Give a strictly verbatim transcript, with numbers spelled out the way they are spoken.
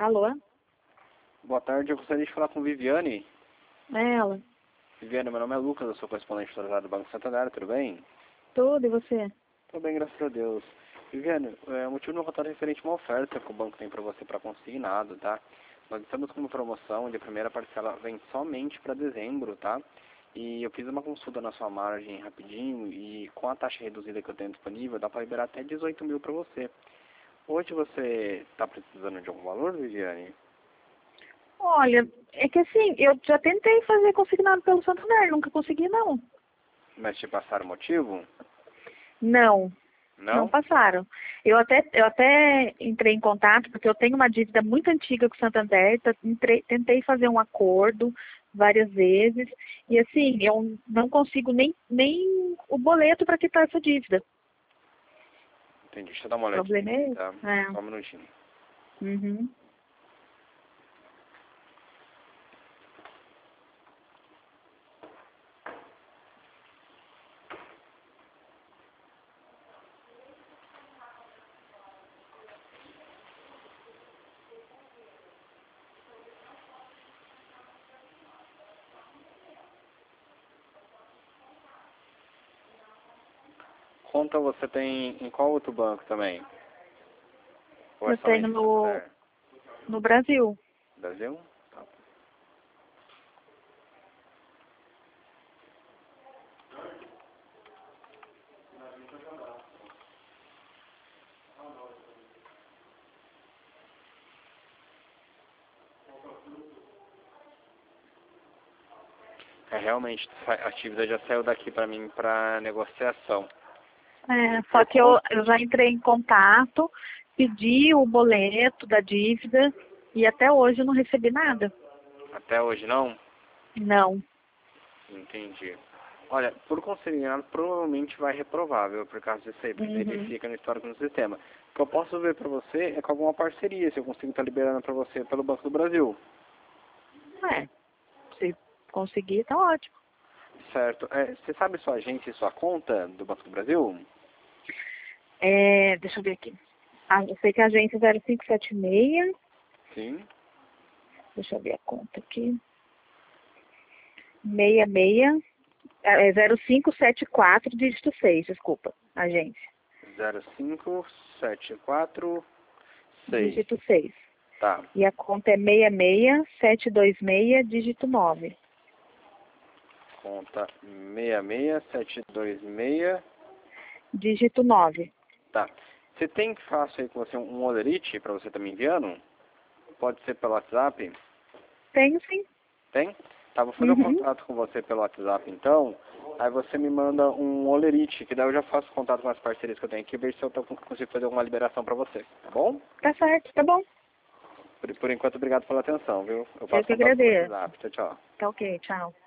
Alô? Boa tarde, eu gostaria de falar com Viviane. É ela. Viviane, meu nome é Lucas, eu sou correspondente atualizado do Banco Santander, tudo bem? Tudo, e você? Tudo bem, graças a Deus. Viviane, é, o motivo do meu contato é referente a uma oferta que o banco tem para você para consignado, tá? Nós estamos com uma promoção onde a primeira parcela vem somente para dezembro, tá? E eu fiz uma consulta na sua margem rapidinho e com a taxa reduzida que eu tenho disponível, dá para liberar até dezoito mil para você. Hoje você está precisando de algum valor, Viviane? Olha, é que assim, eu já tentei fazer consignado pelo Santander, nunca consegui não. Mas te passaram o motivo? Não, não Não? passaram. Eu até, eu até entrei em contato, porque eu tenho uma dívida muito antiga com o Santander, tá- entrei- tentei fazer um acordo várias vezes, e assim, eu não consigo nem, nem o boleto para quitar essa dívida. Entendi, deixa eu dar uma O olhadinha problema é aqui, esse. tá? É. Só um minutinho. Uhum. Conta você tem em qual outro banco também? Ou é Eu tenho somente no, Santander? no Brasil. Brasil? Tá. É, realmente, a dívida já saiu daqui para mim para negociação. É, E só por que eu, conta... eu já entrei em contato, pedi o boleto da dívida e até hoje eu não recebi nada. Até hoje não? Não. Entendi. Olha, por consignado, provavelmente vai reprovar, viu? Por causa disso aí, porque ele Uhum. fica no histórico no sistema. O que eu posso ver para você é com alguma parceria, se eu consigo estar liberando para você pelo Banco do Brasil. É, se conseguir, tá ótimo. Certo. É, você sabe sua agência e sua conta do Banco do Brasil? É, deixa eu ver aqui. Ah, eu sei que a agência é zero cinco sete seis, Sim. deixa eu ver a conta aqui. seis seis, é zero cinco sete quatro, dígito seis, desculpa, agência. zero cinco sete quatro seis. Dígito seis. Tá. E a conta é seis seis sete dois seis, dígito nove. Conta seis seis sete dois seis. Dígito nove. Tá. Você tem fácil aí com você um olerite para você estar me enviando? Pode ser pelo WhatsApp? Tenho sim. Tem? Tá, vou fazer um Uhum. contato com você pelo WhatsApp então. Aí você me manda um olerite, que daí eu já faço contato com as parcerias que eu tenho aqui, ver se eu tô, consigo fazer alguma liberação para você. Tá bom? Tá certo, tá bom. Por, por enquanto, obrigado pela atenção, viu? Eu Eu faço que contato pelo agradeço. WhatsApp. Tchau, tchau. Tá ok, tchau.